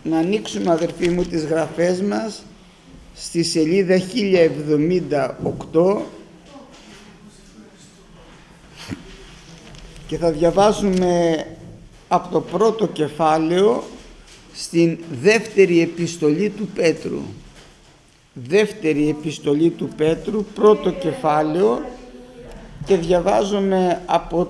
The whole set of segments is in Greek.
να ανοίξουμε, αδερφοί μου, τις γραφές μας στη σελίδα 1078 και θα διαβάσουμε από το πρώτο κεφάλαιο στην δεύτερη επιστολή του Πέτρου. Δεύτερη επιστολή του Πέτρου, πρώτο κεφάλαιο, και διαβάζουμε από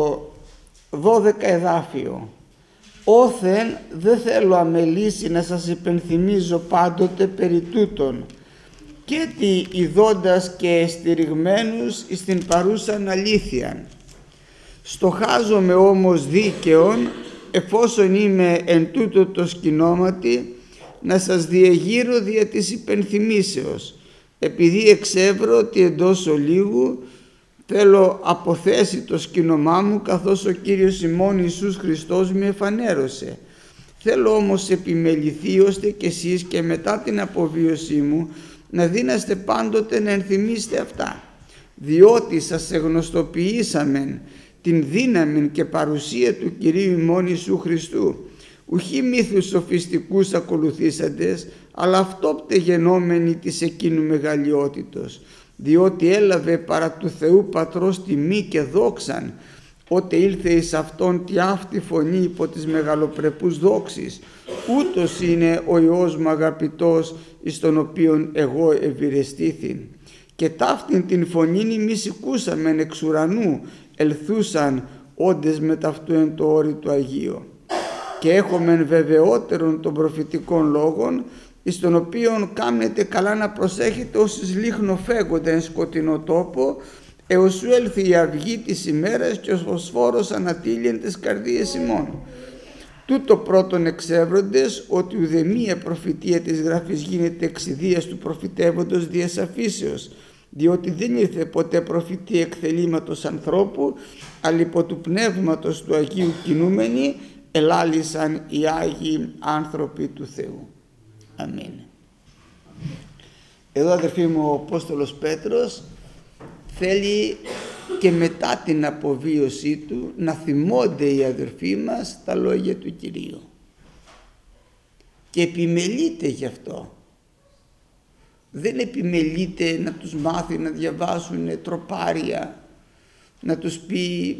το 12 εδάφιο. Όθεν δεν θέλω αμελήσει να σας υπενθυμίζω πάντοτε περί τούτων, και τι ειδώντας και στηριγμένους εις την παρούσαν αλήθειαν. Στοχάζομαι όμως δίκαιον, εφόσον είμαι εν τούτο το σκηνώματι, να σας διεγείρω δια της υπενθυμίσεως, επειδή εξεύρω ότι εντός ολίγου θέλω αποθέσει το σκηνομά μου, καθώς ο Κύριος ημών Ιησούς Χριστός με εφανέρωσε. Θέλω όμως επιμεληθεί ώστε κι εσείς και μετά την αποβίωσή μου να δίναστε πάντοτε να ενθυμίστε αυτά, διότι σας εγνωστοποιήσαμεν την δύναμη και παρουσία του Κυρίου ημών Ιησού Χριστού, ουχή μύθους σοφιστικούς ακολουθήσαντες, αλλά αυτόπτε γενόμενοι της εκείνου μεγαλειότητος, διότι έλαβε παρά του Θεού Πατρός τιμή και δόξαν, ότε ήλθε εις αυτόν τη αυτή φωνή υπό της μεγαλοπρεπούς δόξης. Ούτως είναι ο Υιός μου αγαπητός, εις τον οποίον εγώ ευηρεστήθην. Και ταύτην την φωνήν ημείς οικούσαμεν εξ ουρανού, ελθούσαν όντες με ταυτού εν το όρι του Αγίου. Και έχομεν βεβαιότερον των προφητικών λόγων, εις τον οποίον κάμνετε καλά να προσέχετε όσοι λίχνο φέγονται εν σκοτεινό τόπο, έως σου έλθει η αυγή της ημέρας και ο φωσφόρος ανατήλιεν τις καρδίες ημών. Τούτο πρώτον εξεύροντες, ότι ουδεμία προφητεία της γραφής γίνεται εξιδίας του προφητεύοντος διας αφήσεως, διότι δεν ήρθε ποτέ προφητεία εκθελήματος ανθρώπου, αλλά υπό του πνεύματος του Αγίου κινούμενοι ελάλησαν οι Άγιοι άνθρωποι του Θεού. Αμήν. Εδώ, αδερφοί μου, ο Απόστολος Πέτρος θέλει και μετά την αποβίωσή του να θυμώνται οι αδερφοί μας τα λόγια του Κυρίου, και επιμελείται γι' αυτό. Δεν επιμελείται να τους μάθει να διαβάσουν τροπάρια, να τους πει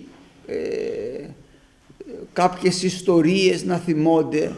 κάποιες ιστορίες να θυμώνται.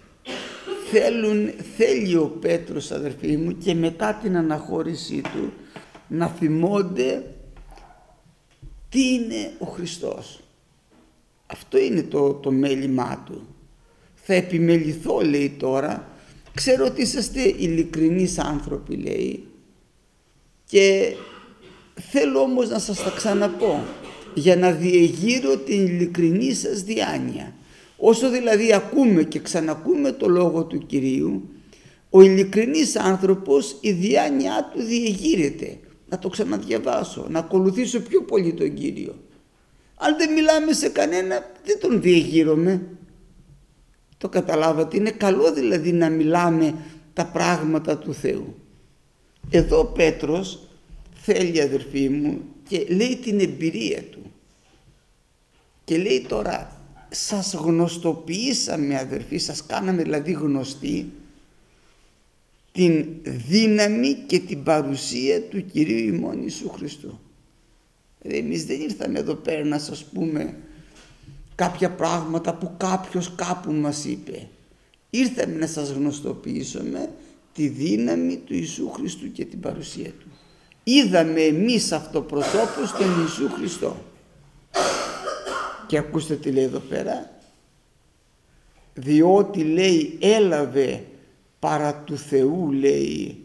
Θέλει ο Πέτρος, αδερφοί μου, και μετά την αναχώρησή του να θυμώνται τι είναι ο Χριστός. Αυτό είναι το μέλημά του. Θα επιμεληθώ, λέει τώρα. Ξέρω ότι είσαστε ειλικρινείς άνθρωποι, λέει, και θέλω όμως να σας τα ξαναπώ, για να διεγείρω την ειλικρινή σας διάνοια. Όσο δηλαδή ακούμε και ξανακούμε το λόγο του Κυρίου, ο ειλικρινής άνθρωπος η διάνοιά του διεγείρεται. Να το ξαναδιαβάσω, να ακολουθήσω πιο πολύ τον Κύριο. Αν δεν μιλάμε σε κανένα, δεν τον διεγείρομαι. Το καταλάβατε? Είναι καλό δηλαδή να μιλάμε τα πράγματα του Θεού. Εδώ ο Πέτρος θέλει, αδερφοί μου, και λέει την εμπειρία του. Και λέει τώρα, σας γνωστοποιήσαμε, αδερφοί, σας κάναμε δηλαδή γνωστή την δύναμη και την παρουσία του Κυρίου ημών Ιησού Χριστού. Εμείς δεν ήρθαμε εδώ πέρα να σας πούμε κάποια πράγματα που κάποιος κάπου μας είπε. Ήρθαμε να σας γνωστοποιήσουμε τη δύναμη του Ιησού Χριστού και την παρουσία του. Είδαμε εμείς αυτοπροσώπους τον Ιησού Χριστό. Και ακούστε τι λέει εδώ πέρα. Διότι, λέει, έλαβε παρά του Θεού, λέει,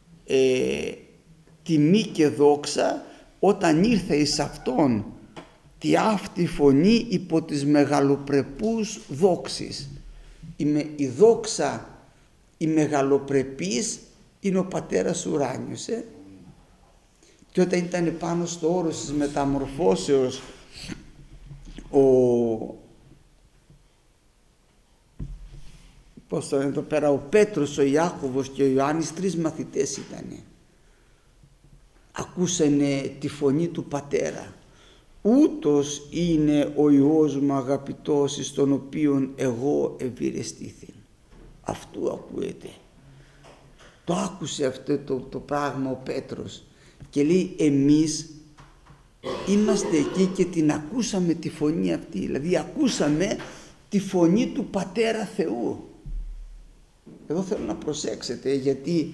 τιμή και δόξα, όταν ήρθε εις αυτόν τη αυτή φωνή υπό της μεγαλοπρεπούς δόξης. Η δόξα, η μεγαλοπρεπής, είναι ο Πατέρας ουράνιος. Και όταν ήταν πάνω στο όρος της μεταμορφώσεως εδώ πέρα, ο Πέτρος, ο Ιάκωβος και ο Ιωάννης, 3 μαθητές ήτανε. Ακούσανε τη φωνή του Πατέρα. Ούτως είναι ο Υιός μου αγαπητός, εις τον οποίον εγώ ευηρεστήθην. αυτού ακούεται. Το άκουσε αυτό το πράγμα ο Πέτρος και λέει εμείς είμαστε εκεί και την ακούσαμε τη φωνή αυτή, δηλαδή ακούσαμε τη φωνή του Πατέρα Θεού. Εδώ θέλω να προσέξετε, γιατί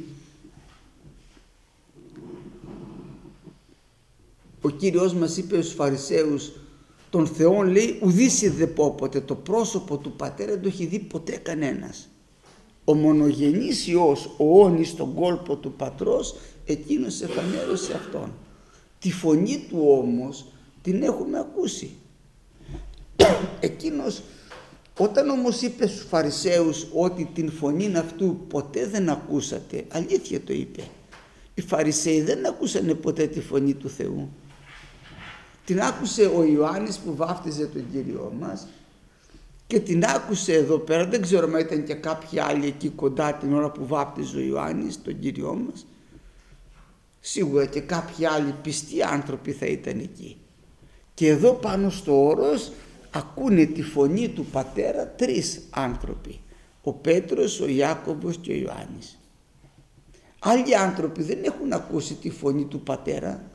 ο Κύριος μας είπε στους Φαρισαίους, τον Θεόν λέει ουδής είδε πόποτε, το πρόσωπο του Πατέρα δεν το έχει δει ποτέ κανένας. Ο μονογενής Υιός, ο όνης στον κόλπο του Πατρός, εκείνος εφανέρωσε Αυτόν. Τη φωνή του όμως την έχουμε ακούσει. Εκείνος, όταν όμως είπε στους Φαρισαίους ότι την φωνή αυτού ποτέ δεν ακούσατε, αλήθεια το είπε. Οι Φαρισαίοι δεν ακούσανε ποτέ τη φωνή του Θεού. Την άκουσε ο Ιωάννης που βάφτιζε τον Κύριό μας και την άκουσε εδώ πέρα, δεν ξέρω αν ήταν και κάποιοι άλλοι εκεί κοντά την ώρα που βάπτιζε ο Ιωάννης τον Κύριό μας. Σίγουρα και κάποιοι άλλοι πιστοί άνθρωποι θα ήταν εκεί. Και εδώ πάνω στο όρος ακούνε τη φωνή του Πατέρα τρεις άνθρωποι. Ο Πέτρος, ο Ιάκωβος και ο Ιωάννης. Άλλοι άνθρωποι δεν έχουν ακούσει τη φωνή του Πατέρα.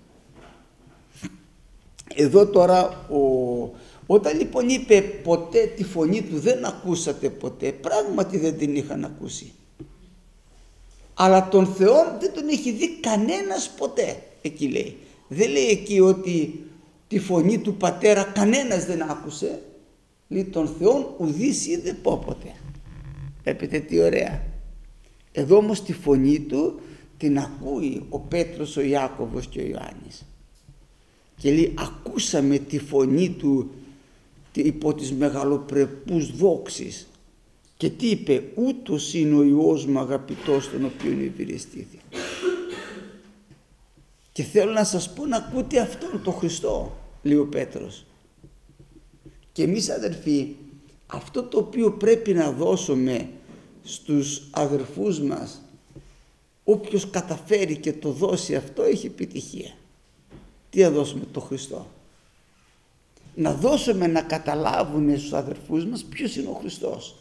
Εδώ τώρα όταν λοιπόν είπε ποτέ τη φωνή του δεν ακούσατε ποτέ, πράγματι δεν την είχαν ακούσει. Αλλά τον Θεό δεν τον έχει δει κανένας ποτέ, εκεί λέει. Δεν λέει εκεί ότι τη φωνή του Πατέρα κανένας δεν άκουσε. Λέει τον Θεό ουδής είδε πόποτε. Βλέπετε τι ωραία. Εδώ όμως τη φωνή του την ακούει ο Πέτρος, ο Ιάκωβος και ο Ιωάννης. Και λέει ακούσαμε τη φωνή του υπό τις μεγαλοπρεπούς δόξεις. Και τι είπε, ούτως είναι ο Υιός μου αγαπητός τον οποίον ευηρεστήθη. Και θέλω να σας πω να ακούτε αυτόν τον Χριστό, λέει ο Πέτρος. Και εμείς αδερφοί, αυτό το οποίο πρέπει να δώσουμε στους αδερφούς μας, όποιος καταφέρει και το δώσει αυτό έχει επιτυχία. Τι να δώσουμε, το Χριστό. Να δώσουμε να καταλάβουν στους αδερφούς μας ποιος είναι ο Χριστός.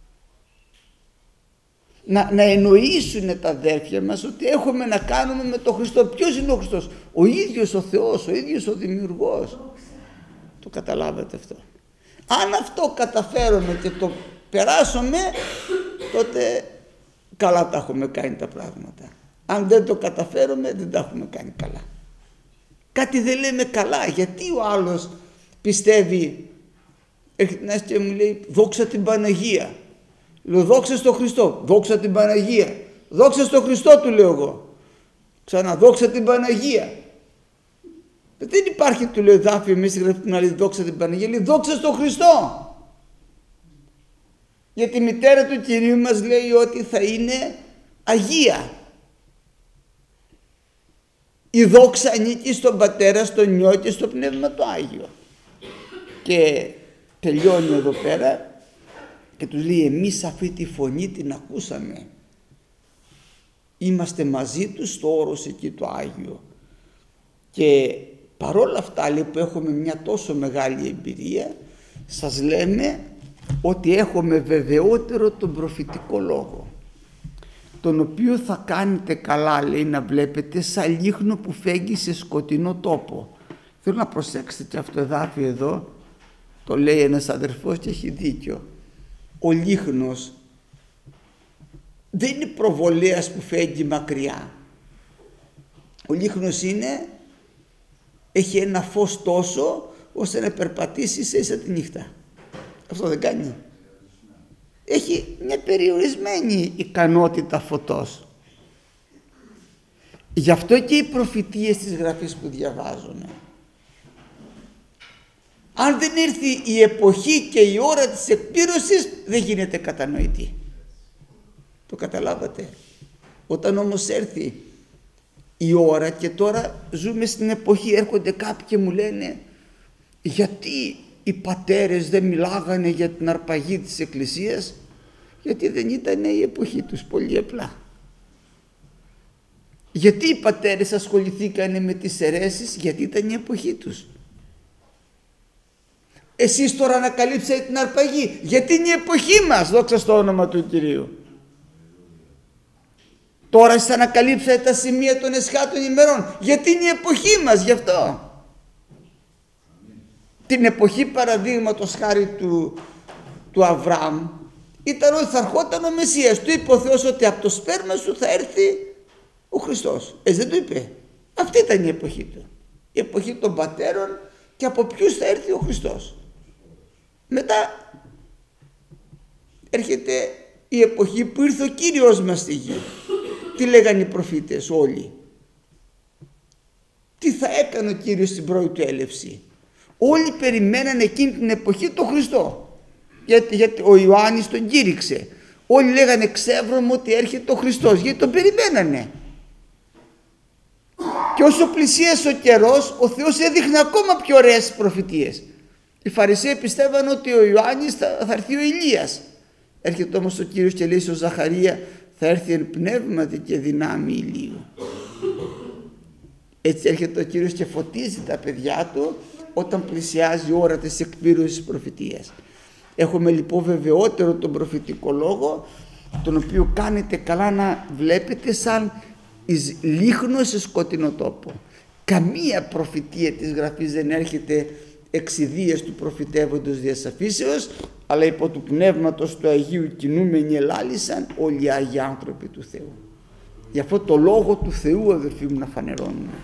Να εννοήσουν τα αδέρφια μας ότι έχουμε να κάνουμε με τον Χριστό. Ποιος είναι ο Χριστός? Ο ίδιος ο Θεός, ο ίδιος ο Δημιουργός. Το καταλάβατε αυτό? Αν αυτό καταφέρουμε και το περάσουμε, τότε καλά τα έχουμε κάνει τα πράγματα. Αν δεν το καταφέρουμε, δεν τα έχουμε κάνει καλά. Κάτι δεν λέμε καλά. Γιατί ο άλλος πιστεύει, έρχεται και μου λέει δόξα την Παναγία. Λέω δόξα στον Χριστό, δόξα την Παναγία. Δόξα στον Χριστό του λέω εγώ. Ξανά δόξα την Παναγία. Δεν υπάρχει, του λέω εδάφιο εμείς γραφτεί να λέει δόξα την Παναγία, λέει δόξα στον Χριστό. Γιατί η μητέρα του Κυρίου μας λέει ότι θα είναι Αγία. Η δόξα ανήκει στον Πατέρα, στον Υιό και στο Πνεύμα το Άγιο. Και τελειώνει εδώ πέρα και τους λέει εμείς αυτή τη φωνή την ακούσαμε. Είμαστε μαζί τους στο όρος εκεί το Άγιο. Και παρόλα αυτά λέει που έχουμε μια τόσο μεγάλη εμπειρία, σας λέμε ότι έχουμε βεβαιότερο τον προφητικό λόγο, τον οποίο θα κάνετε καλά, λέει, να βλέπετε σαν λίχνο που φέγγει σε σκοτεινό τόπο. Θέλω να προσέξετε και αυτό το εδάφιο εδώ, το λέει ένας αδερφός και έχει δίκιο. Ο λίχνος δεν είναι προβολέας που φέγγει μακριά. Ο λίχνος έχει ένα φως τόσο ώστε να περπατήσει ίσα τη νύχτα. Αυτό δεν κάνει? Έχει μια περιορισμένη ικανότητα φωτός. Γι' αυτό και οι προφητείες της Γραφής που διαβάζουμε, αν δεν έρθει η εποχή και η ώρα της εκπλήρωσης, δεν γίνεται κατανοητή. Το καταλάβατε? Όταν όμως έρθει η ώρα, και τώρα ζούμε στην εποχή, έρχονται κάποιοι και μου λένε γιατί οι πατέρες δεν μιλάγανε για την αρπαγή της Εκκλησίας? Γιατί δεν ήταν η εποχή τους, πολύ απλά. Γιατί οι πατέρες ασχοληθήκανε με τις αιρέσεις? Γιατί ήταν η εποχή τους. Εσείς τώρα ανακαλύψατε την αρπαγή, γιατί είναι η εποχή μας, δόξα στο όνομα του Κυρίου. Τώρα εσείς ανακαλύψατε τα σημεία των εσχάτων ημερών, γιατί είναι η εποχή μας, γι' αυτό. Την εποχή παραδείγματος χάρη του Αβραάμ ήταν ότι θα ερχόταν ο Μεσσίας. Του είπε ο Θεός ότι από το σπέρμα σου θα έρθει ο Χριστός. Δεν το είπε. Αυτή ήταν η εποχή του. Η εποχή των πατέρων και από ποιους θα έρθει ο Χριστός. Μετά έρχεται η εποχή που ήρθε ο Κύριος μας στη γη. Τι λέγανε οι προφήτες όλοι? Τι θα έκανε ο Κύριος στην πρώτη του έλευση? Όλοι περιμένανε εκείνη την εποχή τον Χριστό. Γιατί ο Ιωάννης τον κήρυξε. Όλοι λέγανε ξεύρωμαι ότι έρχεται ο Χριστός, γιατί τον περιμένανε. Και όσο πλησίασε ο καιρός, ο Θεός έδειχνε ακόμα πιο ωραίες προφητείες. Οι Φαρισαίοι πιστεύαν ότι ο Ιωάννης θα έρθει ο Ηλίας. Έρχεται όμως ο Κύριος και λέει στον Ζαχαρία, θα έρθει εν πνεύματι και δυνάμει ηλίου. Έτσι έρχεται ο Κύριος και φωτίζει τα παιδιά του όταν πλησιάζει η ώρα της εκπλήρωσης της προφητείας. Έχουμε λοιπόν βεβαιότερο τον προφητικό λόγο, τον οποίο κάνετε καλά να βλέπετε σαν εις λίχνο σε σκοτεινό τόπο. Καμία προφητεία της Γραφής δεν έρχεται εξιδίας του προφητεύοντος διασαφήσεως, αλλά υπό του πνεύματος του Αγίου κινούμενοι ελάλησαν όλοι οι Άγιοι άνθρωποι του Θεού. Γι' αυτό το λόγο του Θεού, αδελφοί μου, να φανερώνουμε.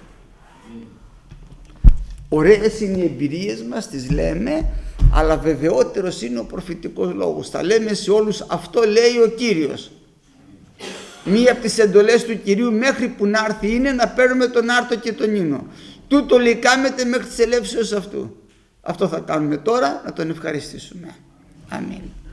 Ωραίες είναι οι εμπειρίες μας, τις λέμε, αλλά βεβαιότερος είναι ο προφητικός λόγος. Θα λέμε σε όλους, αυτό λέει ο Κύριος. Μία από τις εντολές του Κυρίου μέχρι που να έρθει είναι να παίρνουμε τον άρτο και τον ίνο. Τούτο λέει κάμετε μέχρι τις ελεύσεως αυτού. Αυτό θα κάνουμε τώρα, να τον ευχαριστήσουμε. Αμήν.